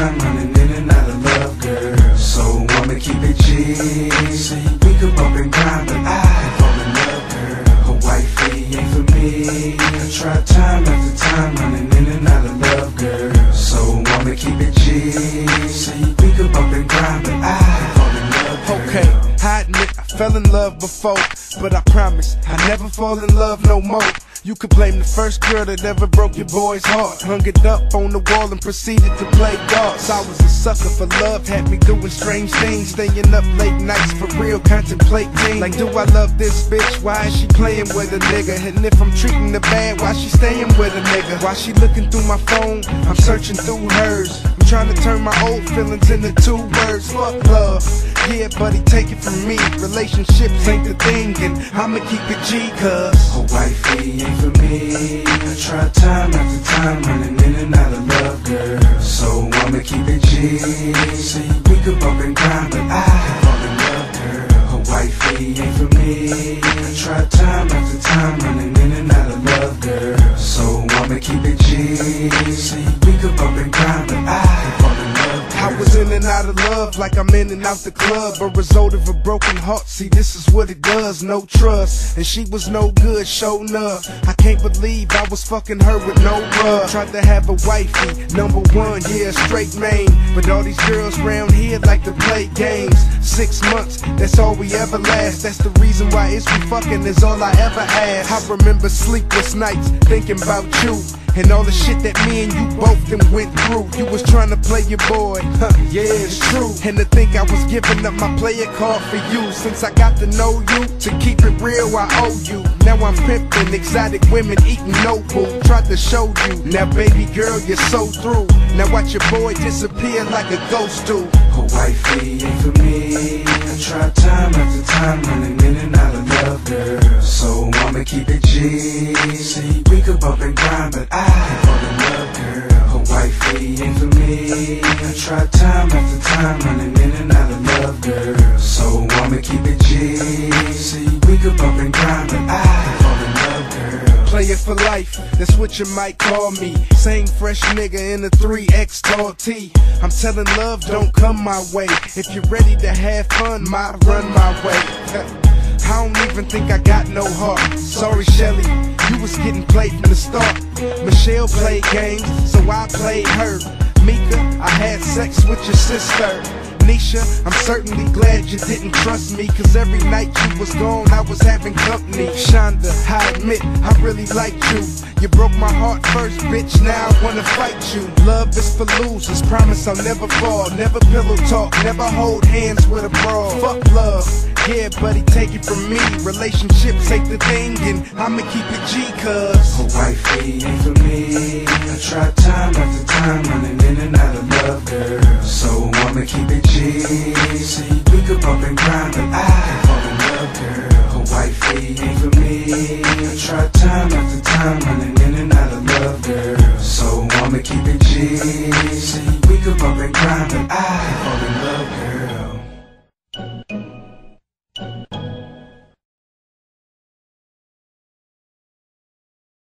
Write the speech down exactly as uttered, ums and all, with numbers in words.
time running in and out of love, girl. So I'ma keep it G. See, we could bump and grind, but I fall in love, girl. Her wifey ain't for me. I tried time after time running in and out of love, girl. So I'ma keep it G. See, we could bump and grind, but I fall in love, girl. Okay, I admit I fell in love before, but I promise I never fall in love no more. You could blame the first girl that ever broke your boy's heart. Hung it up on the wall and proceeded to play darts. I was a sucker for love, had me doing strange things. Staying up late nights for real, contemplating. Like, do I love this bitch? Why is she playing with a nigga? And if I'm treating her bad, why she staying with a nigga? Why she looking through my phone? I'm searching through hers. I'm trying to turn my old feelings into two words. Fuck love. Yeah, buddy, take it from me. Relationships ain't the thing, and I'ma keep it G, cuz her wifey ain't for me. I tried time after time running in and out of love, girl. So I'ma keep it G. See, we could bump and grind, but I fall in love, girl. Her wifey ain't for me. I tried time after time running in and out of love, girl. So I'ma keep it G. See, we could bump and grind, but I fall in love, girl. I was in and out of love like I'm in and out the club. A result of a broken heart, see this is what it does. No trust, and she was no good, sure enough. I can't believe I was fucking her with no rub. Tried to have a wifey, number one, yeah, straight main. But all these girls round here like to play games. Six months, that's all we ever last. That's the reason why it's we fucking is all I ever asked. I remember sleepless nights thinking about you and all the shit that me and you both done went through. You was trying to play your boy, huh, yeah, it's true. And to think I was giving up my player card for you. Since I got to know you, to keep it real, I owe you. Now I'm pimping exotic women eating Noble. Tried to show you, now baby girl, you're so through. Now watch your boy disappear like a ghost do. Her wifey ain't for me. I tried time after time running in and out of love, girl. So I'ma keep it G. See, we could bump and grind, but I fall in love, girl. Her wifey ain't for me. I tried time after time running in and out of love, girl. So I'ma keep it G. See, we could bump and grind, but I fall in love, girl. Player for life, that's what you might call me. Same fresh nigga in a three X tall T. I'm telling love don't come my way. If you're ready to have fun, might run my way. I don't even think I got no heart. Sorry, Shelly, you was getting played from the start. Michelle played games, so I played her. Mika, I had sex with your sister. Nisha, I'm certainly glad you didn't trust me, cause every night you was gone, I was having company. Shonda, I admit, I really liked you. You broke my heart first, bitch, now I wanna fight you. Love is for losers, promise I'll never fall. Never pillow talk, never hold hands with a broad. Fuck love, yeah, buddy, take it from me. Relationships ain't the thing, and I'ma keep it G, cuz her wifey ain't for me. I tried time after time running in and out of love, girl. So I'ma keep it G. See, we could bump and grind, but I fall in love, girl. Her wifey ain't for me. I tried time after time running in and out of love, girl. So I'ma keep it G. See, we could bump and grind, but I fall in love, girl.